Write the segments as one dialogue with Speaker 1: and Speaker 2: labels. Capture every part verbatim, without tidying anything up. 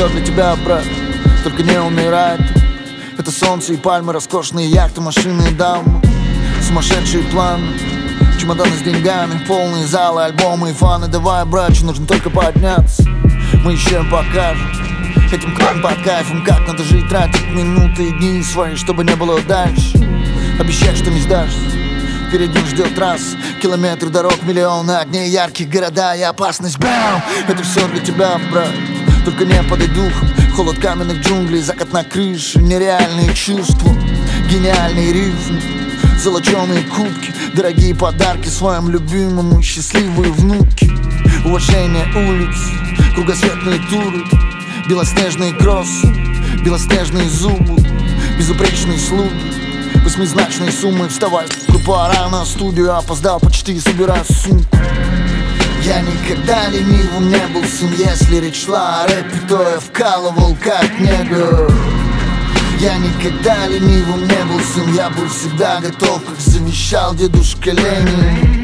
Speaker 1: все для тебя, брат, только не умирает. Это солнце и пальмы, роскошные яхты, машины и дамы, сумасшедшие планы, чемоданы с деньгами, полные залы, альбомы и фаны. Давай, братче, нужно только подняться, мы еще им покажем этим клоун под кайфом, как надо жить, тратить минуты и дни свои, чтобы не было дальше. Обещай, что не сдашься, впереди ждет трасса, километры дорог, миллионы огней, яркие города и опасность. Бам! Это все для тебя, брат, только не подай духом. Холод каменных джунглей, закат на крыше, нереальные чувства, гениальные рифмы, золоченые кубки, дорогие подарки своим любимому, счастливые внуки, уважение улиц, кругосветные туры, белоснежные кроссы, белоснежные зубы, безупречные слуги, восьмизначные суммы. Вставай, пора на студию, опоздал почти, собираю сумку. Я никогда ленивым не был, сын, если речь шла о рэпе, то я вкалывал как негр. Я никогда ленивым не был, сын, я был всегда готов, как завещал дедушка Ленин.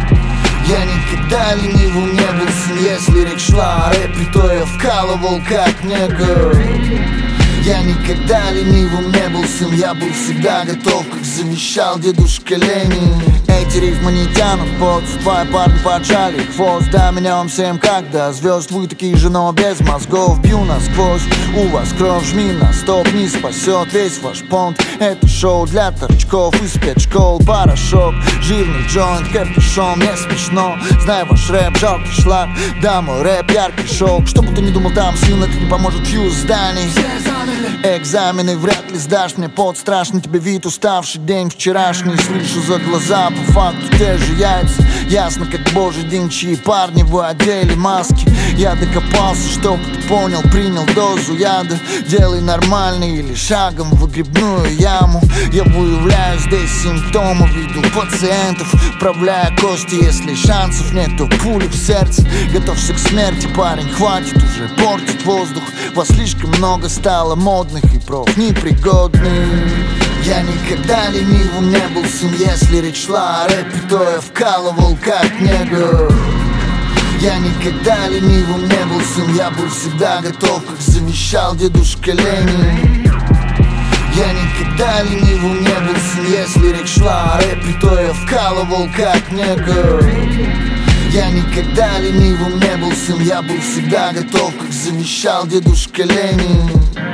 Speaker 1: Я никогда ленивым не был, сын, если речь шла о рэпе, то я вкалывал как негр. Я никогда ленивым не был, сын, я был всегда готов, как завещал дедушка Ленин. Эти рифмы не тянут под твои парни поджали хвост. Да, меня вам всем как до звезд, вы такие же, но без мозгов. Бью насквозь, у вас кровь, жми на стоп, не спасет весь ваш понт. Это шоу для торчков из спецшкол, порошок, жирный джойнт, капюшон. Мне смешно, знаю ваш рэп, жалкий шлак. Да, мой рэп яркий шелк, что бы ты ни думал там, сын, это не поможет фьюз зданий. Экзамены вряд ли сдашь, мне пот страшный, тебе вид уставший, день вчерашний. Слышу за глаза, по факту те же яйца, ясно как божий день, чьи парни вы одели маски. Я докопался, чтоб ты понял, принял дозу яда. Делай нормальный или шагом в выгребную яму. Я выявляю здесь симптомы, веду пациентов, вправляя кости, если шансов нет, то пули в сердце. Готовься к смерти, парень, хватит уже портить воздух. Вас слишком много стало, модных и проф непригодных. Я никогда ленивым не был, сын, если речь шла о рэпе, то я вкалывал как негр. Я никогда ленивым не был, сын, я был всегда готов, как завещал дедушка Ленин. Я никогда ленивым не был, сын, если речь шла о рэпе, то я вкалывал как негр. Я никогда ленивым не был, сын, я был всегда готов, как завещал дедушка Ленин.